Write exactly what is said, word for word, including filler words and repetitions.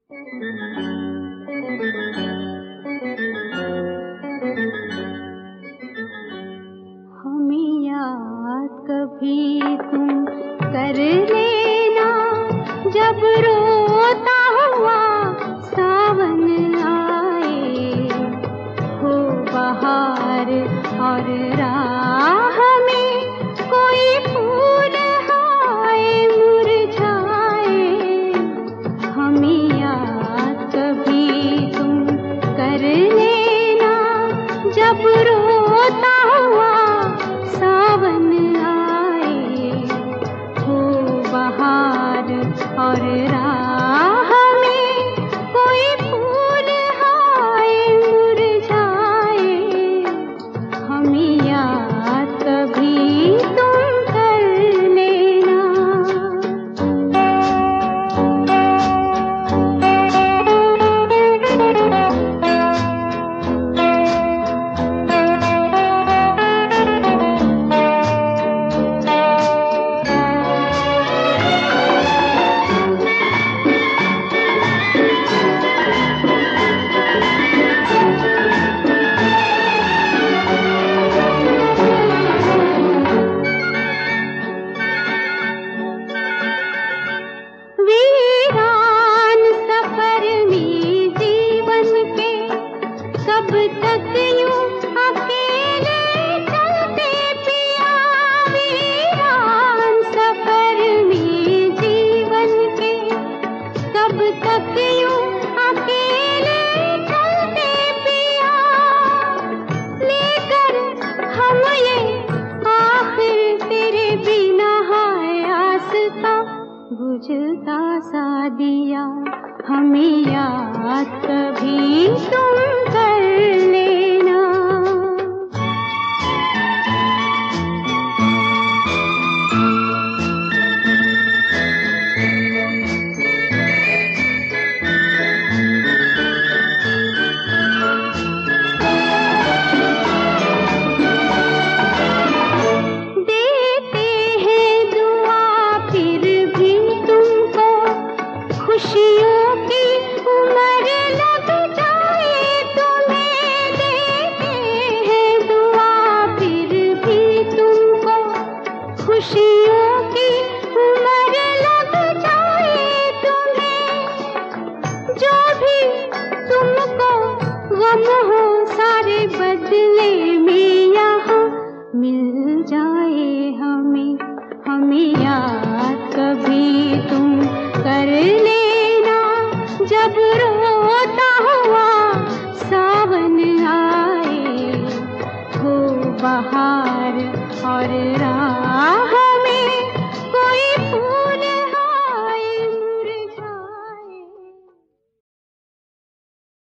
हमें याद कभी तुम कर लेना, जब रोता हुआ सावन आए, हो बहार और राह में कोई फूल हाय मुरझाए। हमें याद कभी तुम कर लेना, जब रोता हुआ सावन आए, हो बहार और राह में कोई फूल हाय मुरझाए। हमें याद कभी तुम कर लेना। वीरान सफर में जीवन के कब तक यूं अकेले चलते पिया। वीरान सफर में जीवन के कब तक यूं अकेले चलते पिया। लेकर हम ये आखिर तेरे बिना हाय आसता बुझता सा दिया। हमें याद कभी तुम कर लेना। देते हैं दुआ फिर भी तुमको, खुशियों की उम्र लग जाए तुम्हें। देते हैं दुआ फिर भी तुमको, खुशियों की उम्र लग जाए तुम्हें। जो भी तुमको गम हो सारे बदले में यहाँ मिल जाए हमें। हमें याद कभी तुम कर लेना, जब रोता हुआ सावन आए, हो बहार और